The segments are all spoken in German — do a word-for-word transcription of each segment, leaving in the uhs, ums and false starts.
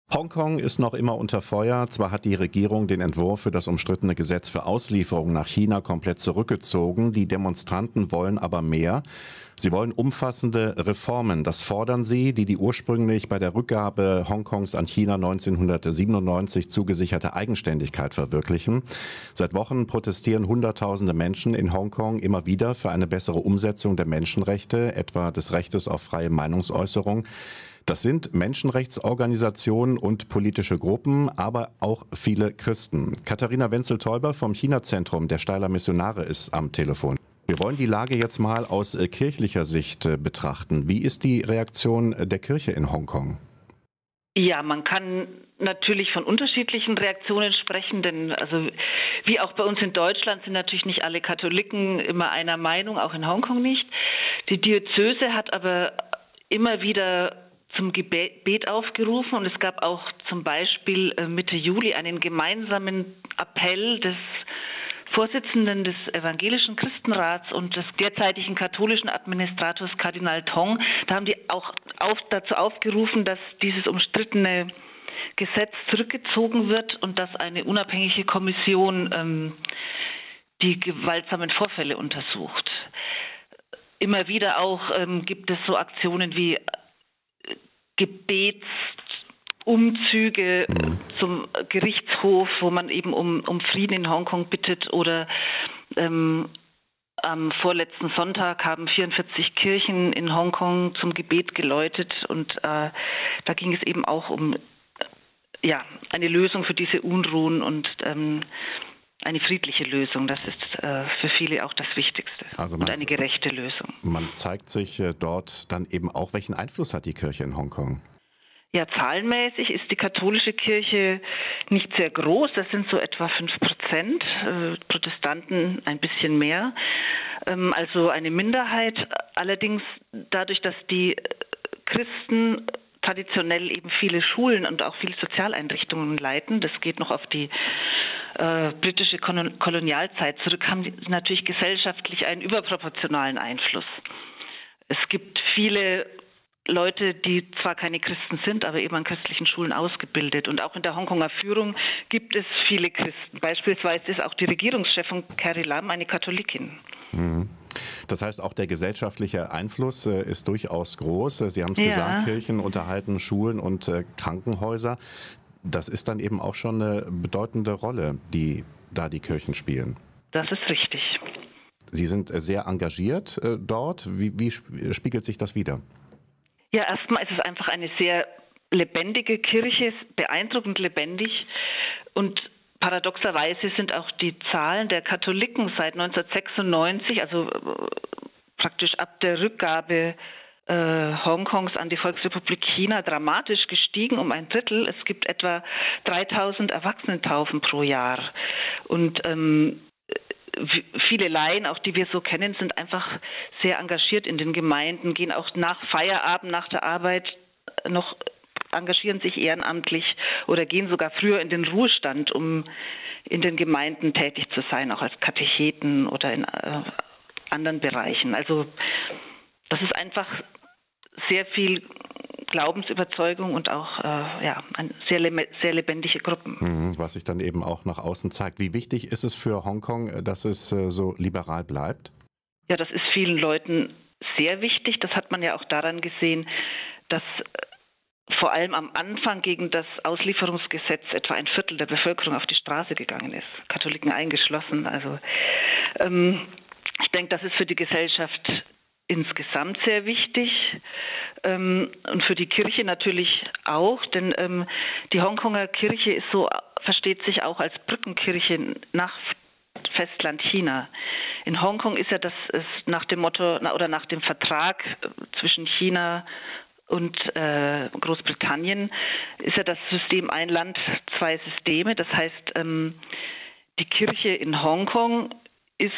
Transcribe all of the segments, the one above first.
Hongkong ist noch immer unter Feuer. Zwar hat die Regierung den Entwurf für das umstrittene Gesetz für Auslieferung nach China komplett zurückgezogen. Die Demonstranten wollen aber mehr. Sie wollen umfassende Reformen. Das fordern sie, die die ursprünglich bei der Rückgabe Hongkongs an China neunzehnhundertsiebenundneunzig zugesicherte Eigenständigkeit verwirklichen. Seit Wochen protestieren Hunderttausende Menschen in Hongkong immer wieder für eine bessere Umsetzung der Menschenrechte, etwa des Rechtes auf freie Meinungsäußerung. Das sind Menschenrechtsorganisationen und politische Gruppen, aber auch viele Christen. Katharina Wenzel-Teuber vom China-Zentrum der Steyler Missionare ist am Telefon. Wir wollen die Lage jetzt mal aus kirchlicher Sicht betrachten. Wie ist die Reaktion der Kirche in Hongkong? Ja, man kann natürlich von unterschiedlichen Reaktionen sprechen, denn also wie auch bei uns in Deutschland sind natürlich nicht alle Katholiken immer einer Meinung, auch in Hongkong nicht. Die Diözese hat aber immer wieder zum Gebet aufgerufen und es gab auch zum Beispiel Mitte Juli einen gemeinsamen Appell des Vorsitzenden des evangelischen Christenrats und des derzeitigen katholischen Administrators Kardinal Tong. Da haben die auch auf, dazu aufgerufen, dass dieses umstrittene Gesetz zurückgezogen wird und dass eine unabhängige Kommission ähm, die gewaltsamen Vorfälle untersucht. Immer wieder auch ähm, gibt es so Aktionen wie Gebetsumzüge mhm. zum Gerichtshof, wo man eben um, um Frieden in Hongkong bittet. Oder ähm, am vorletzten Sonntag haben vierundvierzig Kirchen in Hongkong zum Gebet geläutet. Und äh, da ging es eben auch um äh, ja, eine Lösung für diese Unruhen und ähm, eine friedliche Lösung. Das ist äh, für viele auch das Wichtigste. Also und eine gerechte Lösung. Man zeigt sich äh, dort dann eben auch, welchen Einfluss hat die Kirche in Hongkong? Ja, zahlenmäßig ist die katholische Kirche nicht sehr groß. Das sind so etwa fünf Prozent, äh, Protestanten ein bisschen mehr. Ähm, also eine Minderheit. Allerdings dadurch, dass die Christen traditionell eben viele Schulen und auch viele Sozialeinrichtungen leiten, das geht noch auf die äh, britische Kolonialzeit zurück, haben sie natürlich gesellschaftlich einen überproportionalen Einfluss. Es gibt viele Leute, die zwar keine Christen sind, aber eben an christlichen Schulen ausgebildet. Und auch in der Hongkonger Führung gibt es viele Christen. Beispielsweise ist auch die Regierungschefin Carrie Lam eine Katholikin. Das heißt, auch der gesellschaftliche Einfluss äh, ist durchaus groß. Sie haben es ja. gesagt, Kirchen unterhalten Schulen und äh, Krankenhäuser. Das ist dann eben auch schon eine bedeutende Rolle, die da die Kirchen spielen. Das ist richtig. Sie sind äh, sehr engagiert äh, dort. Wie, wie spiegelt sich das wider? Ja, erstmal ist es einfach eine sehr lebendige Kirche, beeindruckend lebendig. Und paradoxerweise sind auch die Zahlen der Katholiken seit neunzehnhundertsechsundneunzig, also praktisch ab der Rückgabe äh, Hongkongs an die Volksrepublik China, dramatisch gestiegen um ein Drittel. Es gibt etwa dreitausend Erwachsenentaufen pro Jahr. Und ähm, viele Laien, auch die wir so kennen, sind einfach sehr engagiert in den Gemeinden, gehen auch nach Feierabend, nach der Arbeit noch, engagieren sich ehrenamtlich oder gehen sogar früher in den Ruhestand, um in den Gemeinden tätig zu sein, auch als Katecheten oder in äh, anderen Bereichen. Also das ist einfach sehr viel Glaubensüberzeugung und auch äh, ja, ein sehr, le- sehr lebendige Gruppen. Was sich dann eben auch nach außen zeigt. Wie wichtig ist es für Hongkong, dass es äh, so liberal bleibt? Ja, das ist vielen Leuten sehr wichtig. Das hat man ja auch daran gesehen, dass äh, vor allem am Anfang gegen das Auslieferungsgesetz etwa ein Viertel der Bevölkerung auf die Straße gegangen ist, Katholiken eingeschlossen. Also ähm, ich denke, das ist für die Gesellschaft insgesamt sehr wichtig ähm, und für die Kirche natürlich auch, denn ähm, die Hongkonger Kirche ist so, versteht sich auch als Brückenkirche nach Festland China. In Hongkong ist ja das ist nach dem Motto na, oder nach dem Vertrag zwischen China und äh, Großbritannien ist ja das System ein Land, zwei Systeme. Das heißt, ähm, die Kirche in Hongkong ist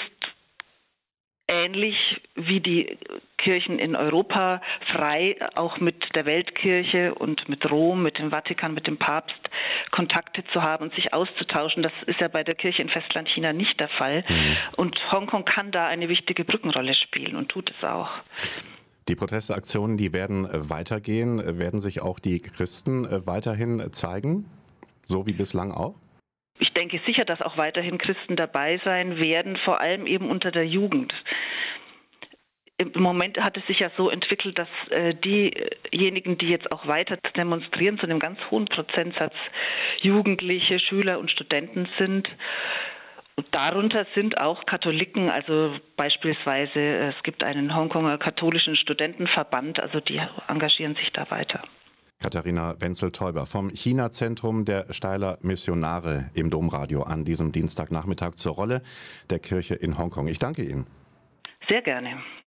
ähnlich wie die Kirchen in Europa frei, auch mit der Weltkirche und mit Rom, mit dem Vatikan, mit dem Papst Kontakte zu haben und sich auszutauschen. Das ist ja bei der Kirche in Festland China nicht der Fall. Mhm. Und Hongkong kann da eine wichtige Brückenrolle spielen und tut es auch. Die Protestaktionen, die werden weitergehen. Werden sich auch die Christen weiterhin zeigen, so wie bislang auch? Ich denke sicher, dass auch weiterhin Christen dabei sein werden, vor allem eben unter der Jugend. Im Moment hat es sich ja so entwickelt, dass äh, diejenigen, die jetzt auch weiter demonstrieren, zu einem ganz hohen Prozentsatz Jugendliche, Schüler und Studenten sind. Und darunter sind auch Katholiken, also beispielsweise es gibt einen Hongkonger katholischen Studentenverband, also die engagieren sich da weiter. Katharina Wenzel-Teuber vom China-Zentrum der Steyler Missionare im Domradio an diesem Dienstagnachmittag zur Rolle der Kirche in Hongkong. Ich danke Ihnen. Sehr gerne.